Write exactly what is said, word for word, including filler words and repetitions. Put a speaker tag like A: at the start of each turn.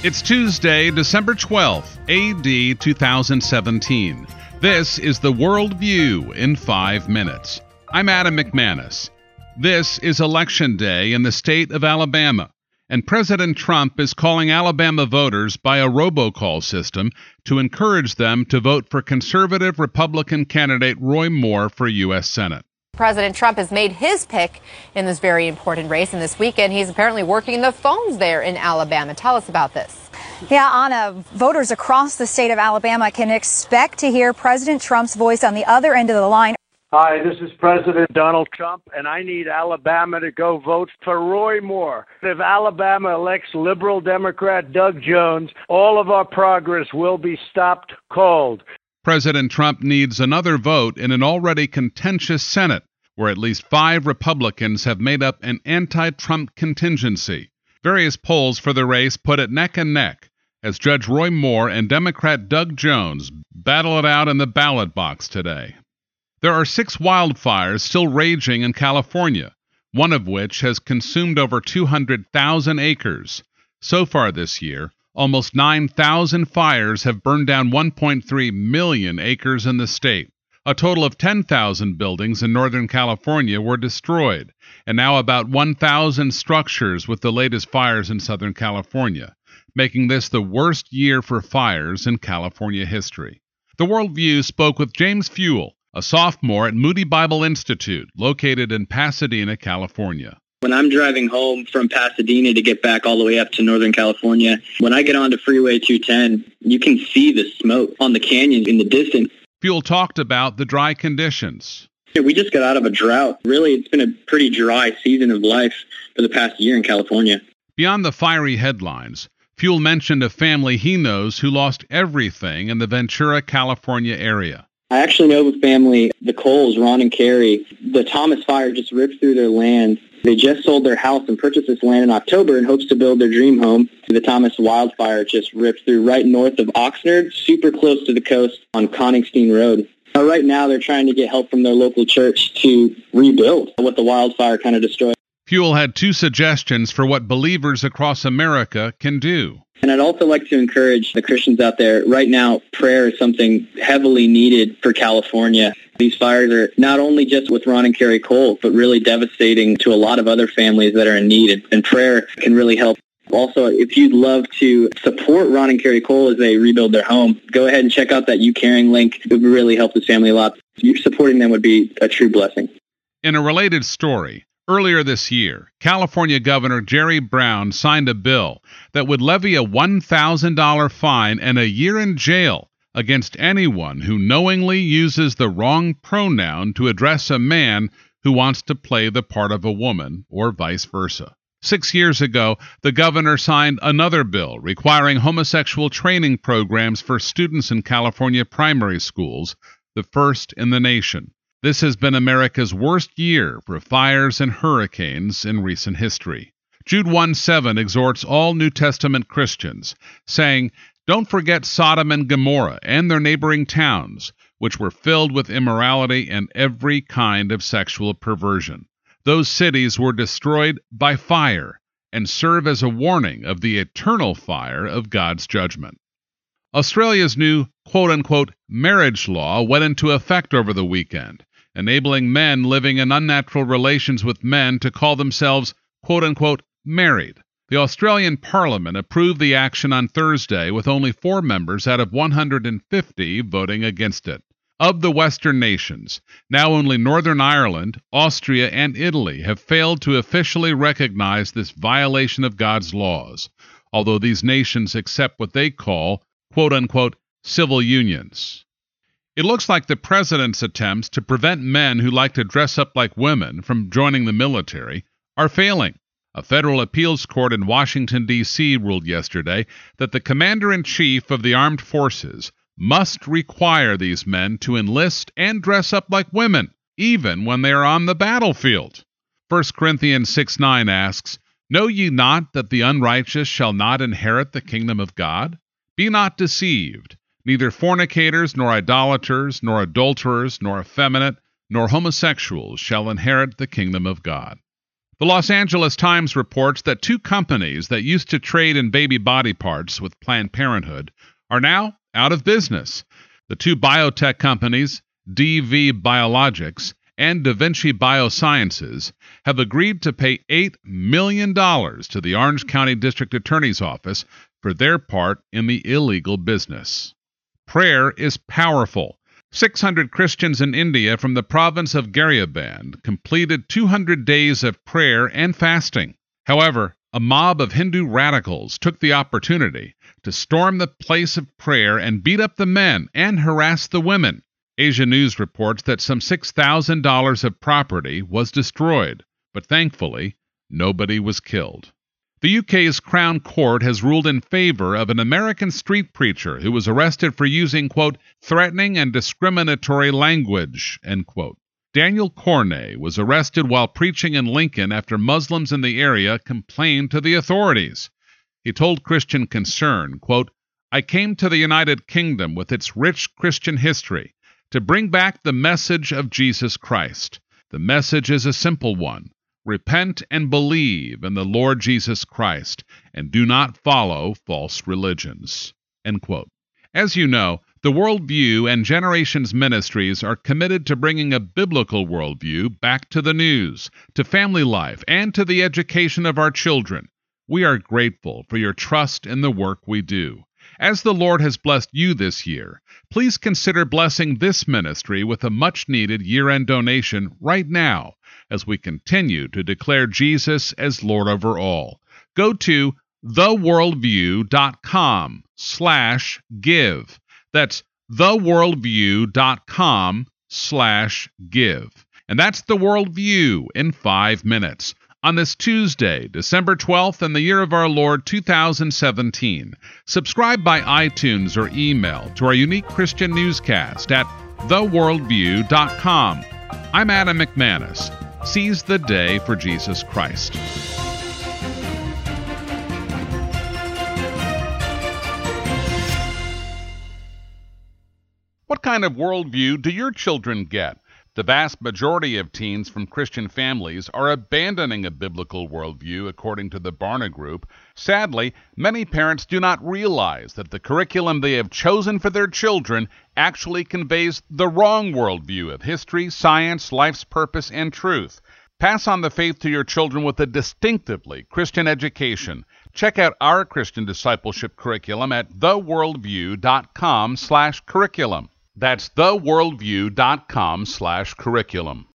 A: It's Tuesday, December twelfth, A D two thousand seventeen. This is the World View in five minutes. I'm Adam McManus. This is Election Day in the state of Alabama, and President Trump is calling Alabama voters by a robocall system to encourage them to vote for conservative Republican candidate Roy Moore for U S Senate.
B: President Trump has made his pick in this very important race, and this weekend he's apparently working the phones there in Alabama. Tell us about this.
C: Yeah, Anna, voters across the state of Alabama can expect to hear President Trump's voice on the other end of the line.
D: Hi, this is President Donald Trump, and I need Alabama to go vote for Roy Moore. If Alabama elects liberal Democrat Doug Jones, all of our progress will be stopped cold.
A: President Trump needs another vote in an already contentious Senate, where at least five Republicans have made up an anti-Trump contingency. Various polls for the race put it neck and neck as Judge Roy Moore and Democrat Doug Jones battle it out in the ballot box today. There are six wildfires still raging in California, one of which has consumed over two hundred thousand acres. So far this year, almost nine thousand fires have burned down one point three million acres in the state. A total of ten thousand buildings in Northern California were destroyed, and now about one thousand structures with the latest fires in Southern California, making this the worst year for fires in California history. The World View spoke with James Fewell, a sophomore at Moody Bible Institute, located in Pasadena, California.
E: When I'm driving home from Pasadena to get back all the way up to Northern California, when I get onto Freeway two ten, you can see the smoke on the canyon in the distance.
A: Fewell talked about the dry conditions.
E: We just got out of a drought. Really, it's been a pretty dry season of life for the past year in California.
A: Beyond the fiery headlines, Fewell mentioned a family he knows who lost everything in the Ventura, California area.
E: I actually know the family, the Coles, Ron and Carrie. The Thomas Fire just ripped through their land. They just sold their house and purchased this land in October in hopes to build their dream home. The Thomas wildfire just ripped through right north of Oxnard, super close to the coast on Coningstein Road. Uh, right now, they're trying to get help from their local church to rebuild what the wildfire kind of destroyed.
A: Fewell had two suggestions for what believers across America can do.
E: And I'd also like to encourage the Christians out there. Right now, prayer is something heavily needed for California. These fires are not only just with Ron and Carrie Cole, but really devastating to a lot of other families that are in need. And prayer can really help. Also, if you'd love to support Ron and Carrie Cole as they rebuild their home, go ahead and check out that You Caring link. It would really help this family a lot. You supporting them would be a true blessing.
A: In a related story, earlier this year, California Governor Jerry Brown signed a bill that would levy a one thousand dollars fine and a year in jail against anyone who knowingly uses the wrong pronoun to address a man who wants to play the part of a woman, or vice versa. Six years ago, the governor signed another bill requiring homosexual training programs for students in California primary schools, the first in the nation. This has been America's worst year for fires and hurricanes in recent history. Jude one seven exhorts all New Testament Christians, saying, "Don't forget Sodom and Gomorrah and their neighboring towns, which were filled with immorality and every kind of sexual perversion. Those cities were destroyed by fire and serve as a warning of the eternal fire of God's judgment." Australia's new quote-unquote marriage law went into effect over the weekend, enabling men living in unnatural relations with men to call themselves quote-unquote married. The Australian Parliament approved the action on Thursday with only four members out of one hundred fifty voting against it. Of the Western nations, now only Northern Ireland, Austria, and Italy have failed to officially recognize this violation of God's laws, although these nations accept what they call quote-unquote civil unions. It looks like the president's attempts to prevent men who like to dress up like women from joining the military are failing. A federal appeals court in Washington, D C ruled yesterday that the commander-in-chief of the armed forces must require these men to enlist and dress up like women, even when they are on the battlefield. First Corinthians six nine asks, "Know ye not that the unrighteous shall not inherit the kingdom of God? Be not deceived. Neither fornicators, nor idolaters, nor adulterers, nor effeminate, nor homosexuals shall inherit the kingdom of God." The Los Angeles Times reports that two companies that used to trade in baby body parts with Planned Parenthood are now out of business. The two biotech companies, D V Biologics and Da Vinci Biosciences, have agreed to pay eight million dollars to the Orange County District Attorney's Office for their part in the illegal business. Prayer is powerful. six hundred Christians in India from the province of Gariband completed two hundred days of prayer and fasting. However, a mob of Hindu radicals took the opportunity to storm the place of prayer and beat up the men and harass the women. Asia News reports that some six thousand dollars of property was destroyed, but thankfully, nobody was killed. The U K's Crown Court has ruled in favor of an American street preacher who was arrested for using, quote, threatening and discriminatory language, end quote. Daniel Corney was arrested while preaching in Lincoln after Muslims in the area complained to the authorities. He told Christian Concern, quote, I came to the United Kingdom with its rich Christian history to bring back the message of Jesus Christ. The message is a simple one. Repent and believe in the Lord Jesus Christ, and do not follow false religions. End quote. As you know, the Worldview and Generations Ministries are committed to bringing a biblical worldview back to the news, to family life, and to the education of our children. We are grateful for your trust in the work we do. As the Lord has blessed you this year, please consider blessing this ministry with a much-needed year-end donation right now as we continue to declare Jesus as Lord over all. Go to theworldview.com slash give. That's theworldview.com slash give. And that's The Worldview in five minutes. On this Tuesday, December twelfth, in the year of our Lord two thousand seventeen. Subscribe by iTunes or email to our unique Christian newscast at the worldview dot com. I'm Adam McManus. Seize the day for Jesus Christ. What kind of worldview do your children get? The vast majority of teens from Christian families are abandoning a biblical worldview, according to the Barna Group. Sadly, many parents do not realize that the curriculum they have chosen for their children actually conveys the wrong worldview of history, science, life's purpose, and truth. Pass on the faith to your children with a distinctively Christian education. Check out our Christian discipleship curriculum at theworldview.com slash curriculum. That's theworldview.com slash curriculum.